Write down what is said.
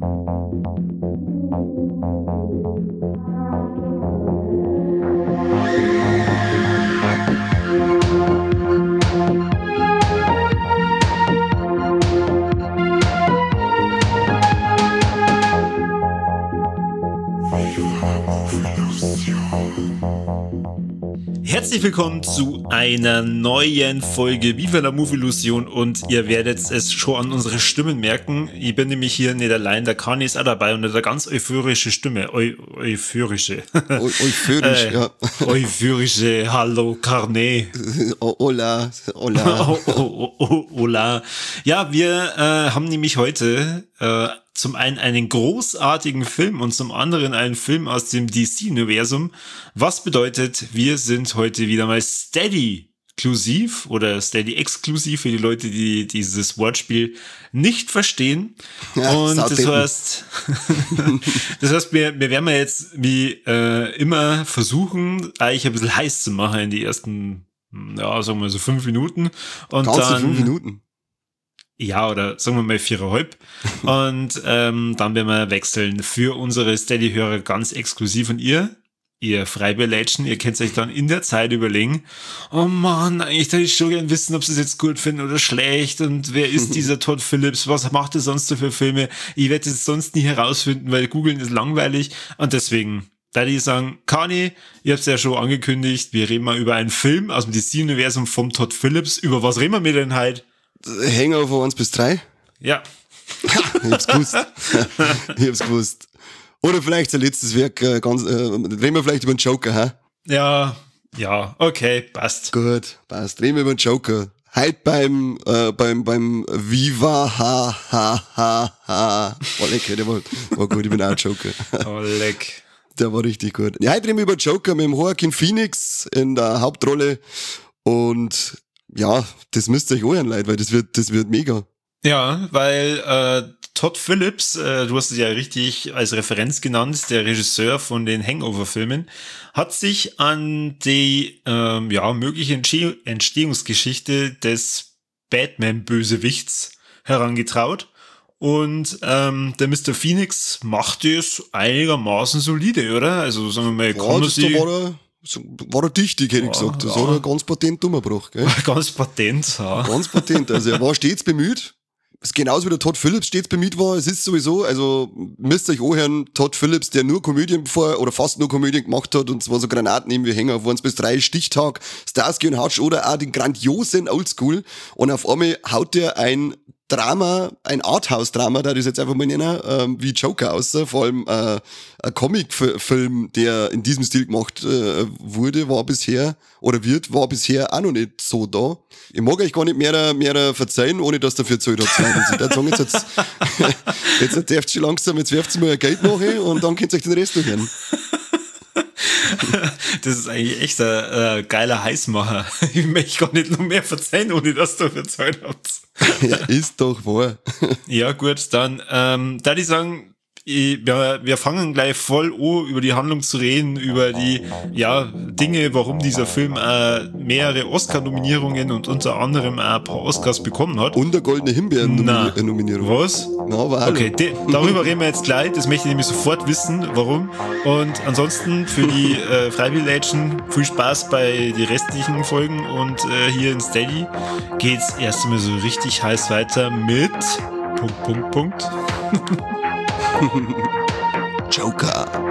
Herzlich willkommen zu einer neuen Folge Viva la Movie-Illusion und ihr werdet es schon an unsere Stimmen merken. Ich bin nämlich hier nicht allein, der Kani ist auch dabei und hat eine ganz euphorische Stimme. Euphorisch, ja. Euphorische, hallo Carne. Hola. Hola. Ja, wir haben nämlich heute zum einen großartigen Film und zum anderen einen Film aus dem DC-Universum. Was bedeutet, wir sind heute wieder mal Steady-inklusiv oder Steady-exklusiv für die Leute, die dieses Wortspiel nicht verstehen. Ja, und das heißt, wir werden jetzt wie immer versuchen, eigentlich ein bisschen heiß zu machen in die ersten, ja, sagen wir mal so 5 Minuten. Und ganze dann 5 Minuten. Ja, oder sagen wir mal 4,5. Und dann werden wir wechseln für unsere Steady-Hörer ganz exklusiv. Und ihr Freibelätschen, ihr könnt euch dann in der Zeit überlegen, oh Mann, eigentlich würde ich schon gern wissen, ob sie es jetzt gut finden oder schlecht und wer ist dieser Todd Phillips, was macht er sonst so für Filme? Ich werde es sonst nie herausfinden, weil googeln ist langweilig. Und deswegen da die sagen, Kani, ihr habt es ja schon angekündigt, wir reden mal über einen Film aus dem DC-Universum vom Todd Phillips. Über was reden wir denn heute? Hangover 1 bis 3? Ja. Ich hab's gewusst. Oder vielleicht sein letztes Werk, reden wir vielleicht über den Joker, hä? Ja, okay, passt. Gut, passt. Reden wir über den Joker. Heute beim Viva, ha. Oh, leck, der war gut, ich bin auch ein Joker. Oh, leck. Der war richtig gut. Ja, heute reden wir über Joker mit dem Joaquin Phoenix in der Hauptrolle und ja, das müsst ihr euch anhören, Leute, weil das wird mega. Ja, weil Todd Phillips, du hast es ja richtig als Referenz genannt, der Regisseur von den Hangover-Filmen, hat sich an die mögliche Entstehungsgeschichte des Batman-Bösewichts herangetraut. Und der Mr. Phoenix macht es einigermaßen solide, oder? Also sagen wir mal, war er dichtig, hätte ich gesagt. Das hat er ganz patent umgebracht, gell? Ganz patent, ja. Ganz patent. Also er war stets bemüht. Genauso wie der Todd Phillips stets bemüht war. Es ist sowieso, also müsst ihr euch anhören, Todd Phillips, der nur Komödien oder fast nur Komödien gemacht hat, und zwar so Granaten eben wie Hänger auf 1 bis 3, Stichtag, Starsky und Hutch oder auch den grandiosen Oldschool. Und auf einmal haut der ein Drama, ein Arthouse-Drama, da das jetzt einfach mal nennen, wie Joker aus, vor allem ein Comic-Film, der in diesem Stil gemacht war bisher auch noch nicht so da. Ich mag euch gar nicht mehr verzeihen, ohne dass dafür Zeit habt. Ich würde sagen, jetzt dürft ihr langsam, jetzt werft ihr mal ein Geld nachher und dann könnt ihr euch den Rest durchhören. Das ist eigentlich echt ein geiler Heißmacher. Ich möchte gar nicht noch mehr verzeihen, ohne dass du dafür Zeit habt. Ja, ist doch wahr. Ja, gut, dann, da die sagen, wir fangen gleich voll an, über die Handlung zu reden, über die, Dinge, warum dieser Film mehrere Oscar-Nominierungen und unter anderem auch ein paar Oscars bekommen hat. Und eine goldene Himbeeren-Nominierung. Was? Na, aber hallo. Okay, darüber reden wir jetzt gleich, das möchte ich nämlich sofort wissen, warum. Und ansonsten für die Freiwilligen viel Spaß bei den restlichen Folgen und hier in Steady geht's erst einmal so richtig heiß weiter mit Punkt. Joker.